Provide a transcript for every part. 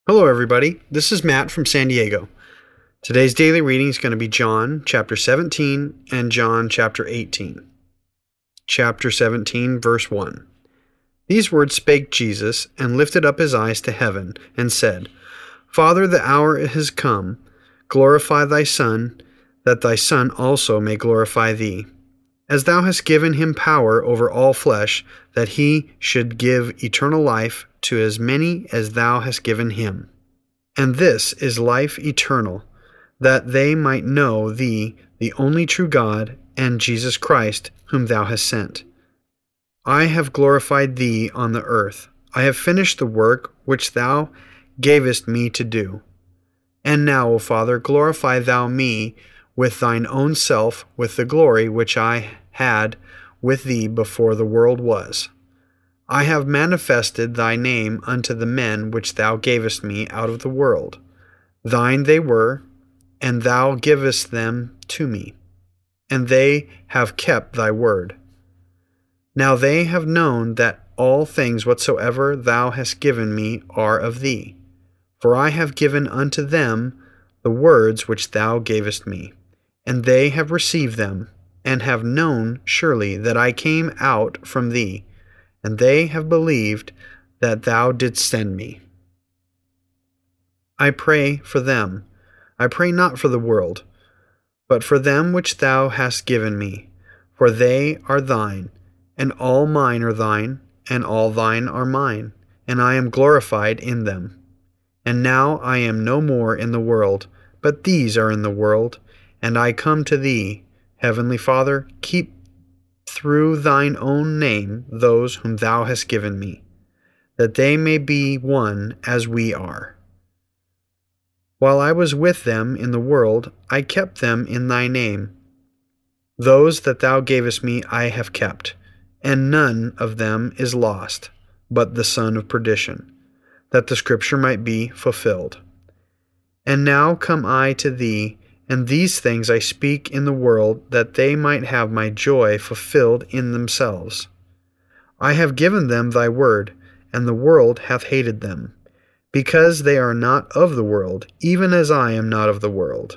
Hello, everybody. This is Matt from San Diego. Today's daily reading is going to be John chapter 17 and John chapter 18. Chapter 17, verse 1. These words spake Jesus, and lifted up his eyes to heaven, and said, Father, the hour has come. Glorify thy Son, that thy Son also may glorify thee, as thou hast given him power over all flesh, that he should give eternal life to as many as thou hast given him. And this is life eternal, that they might know thee, the only true God, and Jesus Christ, whom thou hast sent. I have glorified thee on the earth. I have finished the work which thou gavest me to do. And now, O Father, glorify thou me with thine own self, with the glory which I had with thee before the world was. I have manifested thy name unto the men which thou gavest me out of the world. Thine they were, and thou givest them to me, and they have kept thy word. Now they have known that all things whatsoever thou hast given me are of thee. For I have given unto them the words which thou gavest me, and they have received them, and have known surely that I came out from thee, and they have believed that thou didst send me. I pray for them. I pray not for the world, but for them which thou hast given me, for they are thine, and all mine are thine, and all thine are mine, and I am glorified in them. And now I am no more in the world, but these are in the world, and I come to thee. Heavenly Father, keep through thine own name those whom thou hast given me, that they may be one as we are. While I was with them in the world, I kept them in thy name. Those that thou gavest me I have kept, and none of them is lost, but the son of perdition, that the scripture might be fulfilled. And now come I to thee, and these things I speak in the world, that they might have my joy fulfilled in themselves. I have given them thy word, and the world hath hated them, because they are not of the world, even as I am not of the world.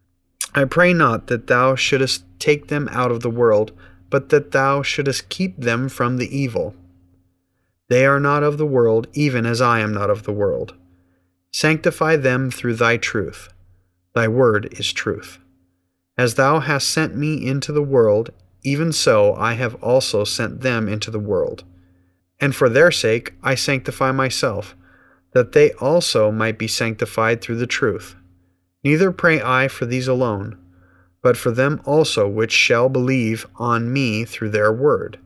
I pray not that thou shouldest take them out of the world, but that thou shouldest keep them from the evil. They are not of the world, even as I am not of the world. Sanctify them through thy truth. Thy word is truth. As thou hast sent me into the world, even so I have also sent them into the world. And for their sake I sanctify myself, that they also might be sanctified through the truth. Neither pray I for these alone, but for them also which shall believe on me through their word,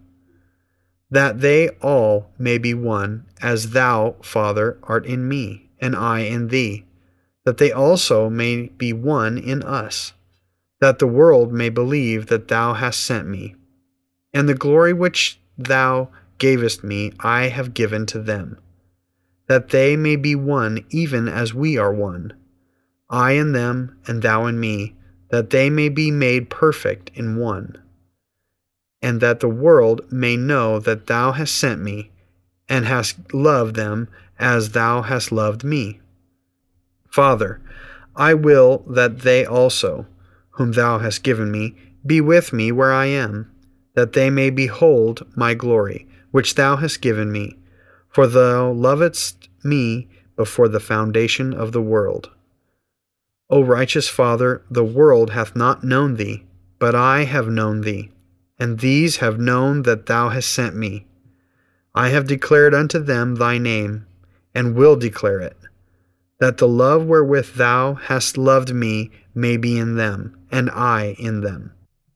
that they all may be one, as thou, Father, art in me, and I in thee, that they also may be one in us, that the world may believe that thou hast sent me. And the glory which thou gavest me I have given to them, that they may be one even as we are one, I in them, and thou in me, that they may be made perfect in one, and that the world may know that thou hast sent me, and hast loved them as thou hast loved me. Father, I will that they also, whom thou hast given me, be with me where I am, that they may behold my glory, which thou hast given me, for thou lovedst me before the foundation of the world. O righteous Father, the world hath not known thee, but I have known thee, and these have known that thou hast sent me. I have declared unto them thy name, and will declare it, that the love wherewith thou hast loved me may be in them, and I in them.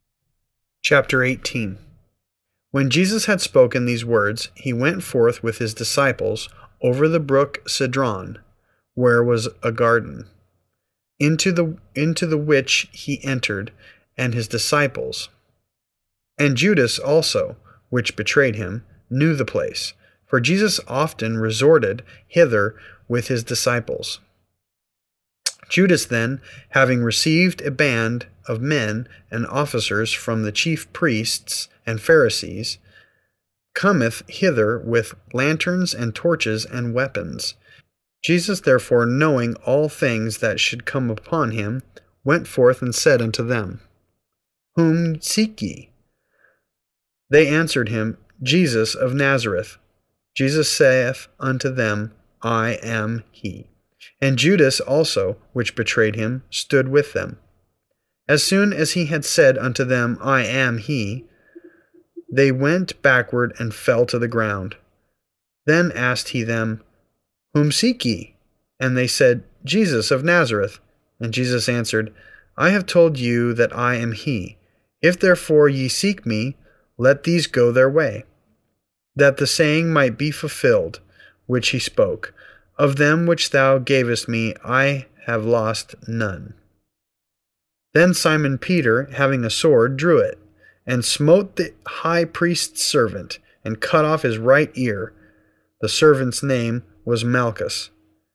Chapter 18. When Jesus had spoken these words, he went forth with his disciples over the brook Cedron, where was a garden, into the which he entered, and his disciples. And Judas also, which betrayed him, knew the place, for Jesus often resorted hither with his disciples. Judas then, having received a band of men and officers from the chief priests and Pharisees, cometh hither with lanterns and torches and weapons. Jesus therefore, knowing all things that should come upon him, went forth and said unto them, Whom seek ye? They answered him, Jesus of Nazareth. Jesus saith unto them, I am he. And Judas also, which betrayed him, stood with them. As soon as he had said unto them, I am he, they went backward and fell to the ground. Then asked he them, Whom seek ye? And they said, Jesus of Nazareth. And Jesus answered, I have told you that I am he. If therefore ye seek me, let these go their way, that the saying might be fulfilled, which he spoke, Of them which thou gavest me, I have lost none. Then Simon Peter, having a sword, drew it, and smote the high priest's servant, and cut off his right ear. The servant's name was Malchus.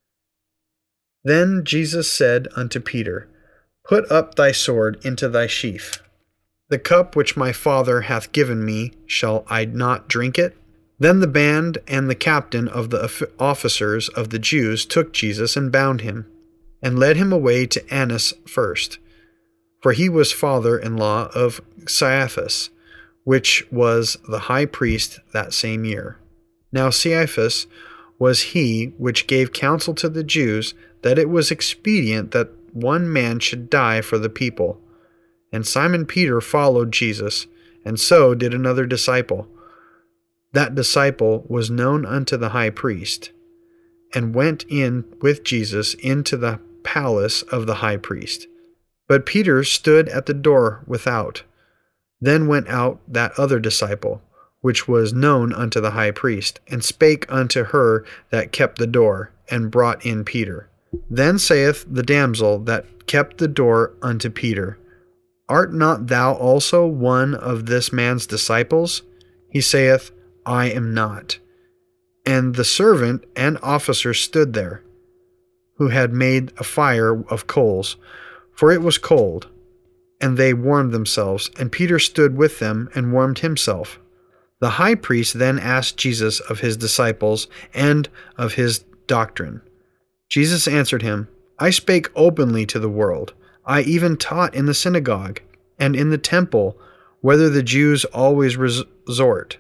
Then Jesus said unto Peter, Put up thy sword into thy sheath. The cup which my Father hath given me, shall I not drink it? Then the band and the captain of the officers of the Jews took Jesus and bound him, and led him away to Annas first. For he was father-in-law of Caiaphas, which was the high priest that same year. Now Caiaphas was he which gave counsel to the Jews that it was expedient that one man should die for the people. And Simon Peter followed Jesus, and so did another disciple. That disciple was known unto the high priest, and went in with Jesus into the palace of the high priest. But Peter stood at the door without. Then went out that other disciple, which was known unto the high priest, and spake unto her that kept the door, and brought in Peter. Then saith the damsel that kept the door unto Peter, Art not thou also one of this man's disciples? He saith, I am not. And the servant and officer stood there, who had made a fire of coals, for it was cold, and they warmed themselves, and Peter stood with them and warmed himself. The high priest then asked Jesus of his disciples and of his doctrine. Jesus answered him, I spake openly to the world. I even taught in the synagogue, and in the temple, whither the Jews always resort.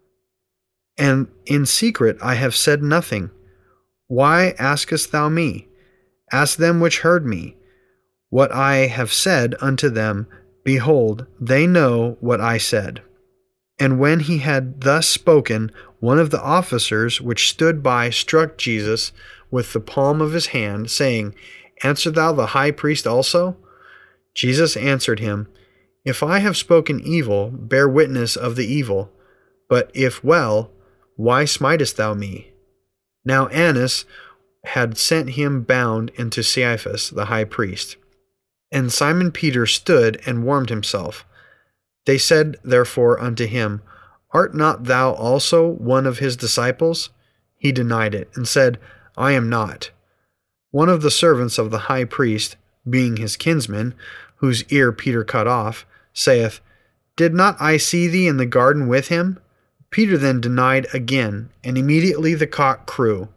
And in secret I have said nothing. Why askest thou me? Ask them which heard me. What I have said unto them, behold, they know what I said. And when he had thus spoken, one of the officers which stood by struck Jesus with the palm of his hand, saying, Answer thou the high priest also? Jesus answered him, If I have spoken evil, bear witness of the evil. But if well, why smitest thou me? Now Annas had sent him bound into Caiaphas the high priest. And Simon Peter stood and warmed himself. They said therefore unto him, Art not thou also one of his disciples? He denied it, and said, I am not. One of the servants of the high priest, being his kinsman, whose ear Peter cut off, saith, Did not I see thee in the garden with him? Peter then denied again, and immediately the cock crew.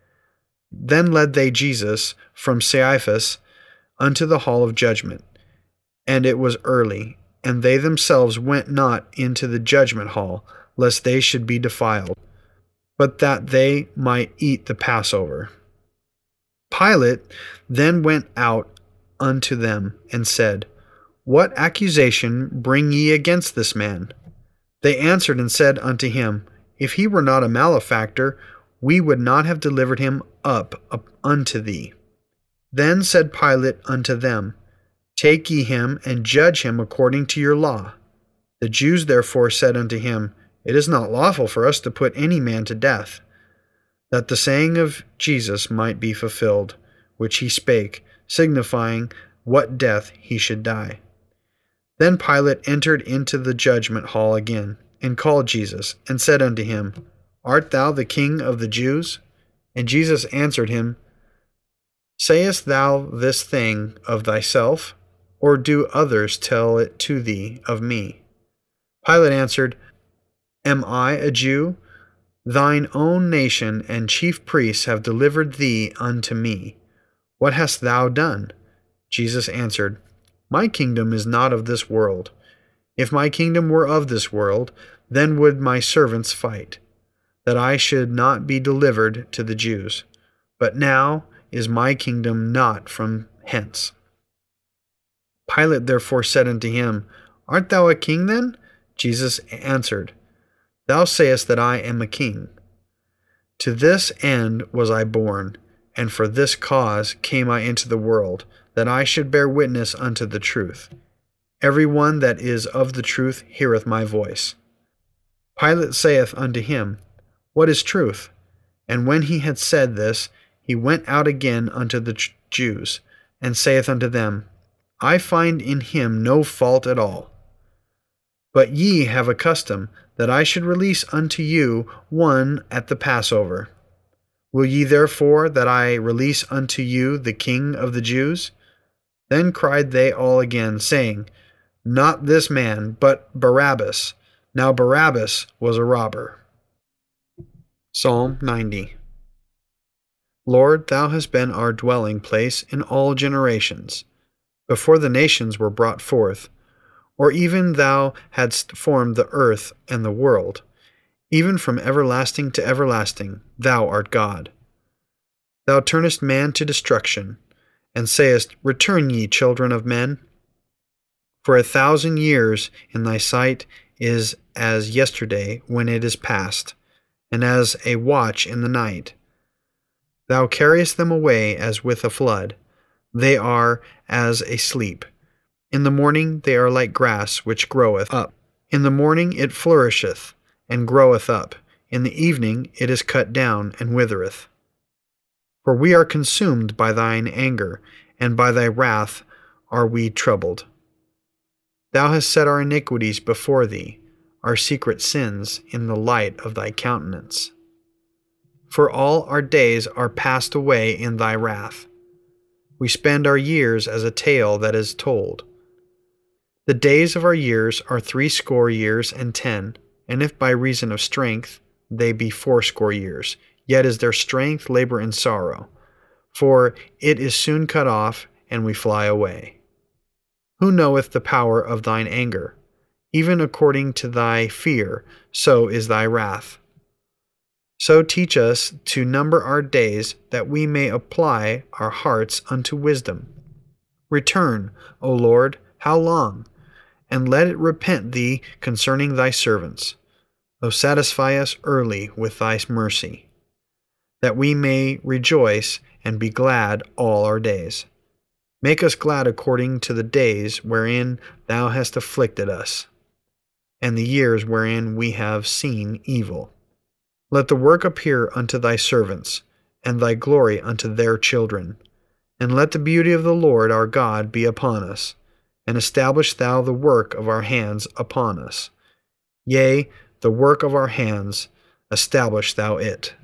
Then led they Jesus from Caiaphas unto the hall of judgment. And it was early, and they themselves went not into the judgment hall, lest they should be defiled, but that they might eat the Passover. Pilate then went out unto them, and said, What accusation bring ye against this man? They answered and said unto him, If he were not a malefactor, we would not have delivered him up unto thee. Then said Pilate unto them, Take ye him, and judge him according to your law. The Jews therefore said unto him, It is not lawful for us to put any man to death, that the saying of Jesus might be fulfilled, which he spake, signifying what death he should die. Then Pilate entered into the judgment hall again, and called Jesus, and said unto him, Art thou the King of the Jews? And Jesus answered him, Sayest thou this thing of thyself, or do others tell it to thee of me? Pilate answered, Am I a Jew? Thine own nation and chief priests have delivered thee unto me. What hast thou done? Jesus answered, My kingdom is not of this world. If my kingdom were of this world, then would my servants fight, that I should not be delivered to the Jews. But now is my kingdom not from hence. Pilate therefore said unto him, Art thou a king then? Jesus answered, Thou sayest that I am a king. To this end was I born, and for this cause came I into the world, that I should bear witness unto the truth. Every one that is of the truth heareth my voice. Pilate saith unto him, What is truth? And when he had said this, he went out again unto the Jews, and saith unto them, I find in him no fault at all. But ye have a custom that I should release unto you one at the Passover. Will ye therefore that I release unto you the King of the Jews? Then cried they all again, saying, Not this man, but Barabbas. Now Barabbas was a robber. Psalm 90. Lord, thou hast been our dwelling place in all generations, before the nations were brought forth, or even thou hadst formed the earth and the world. Even from everlasting to everlasting, thou art God. Thou turnest man to destruction, and sayest, Return ye, children of men. For 1,000 years in thy sight is as yesterday when it is past, and as a watch in the night. Thou carriest them away as with a flood. They are as a sleep. In the morning they are like grass which groweth up. In the morning it flourisheth, and groweth up. In the evening it is cut down, and withereth. For we are consumed by thine anger, and by thy wrath are we troubled. Thou hast set our iniquities before thee, our secret sins in the light of thy countenance. For all our days are passed away in thy wrath. We spend our years as a tale that is told. The days of our years are 60 years and 10, and if by reason of strength they be 80 years, yet is their strength labor and sorrow, for it is soon cut off, and we fly away. Who knoweth the power of thine anger? Even according to thy fear, so is thy wrath. So teach us to number our days, that we may apply our hearts unto wisdom. Return, O Lord, how long? And let it repent thee concerning thy servants. O satisfy us early with thy mercy, that we may rejoice and be glad all our days. Make us glad according to the days wherein thou hast afflicted us, and the years wherein we have seen evil. Let the work appear unto thy servants, and thy glory unto their children. And let the beauty of the Lord our God be upon us, and establish thou the work of our hands upon us. Yea, the work of our hands, establish thou it.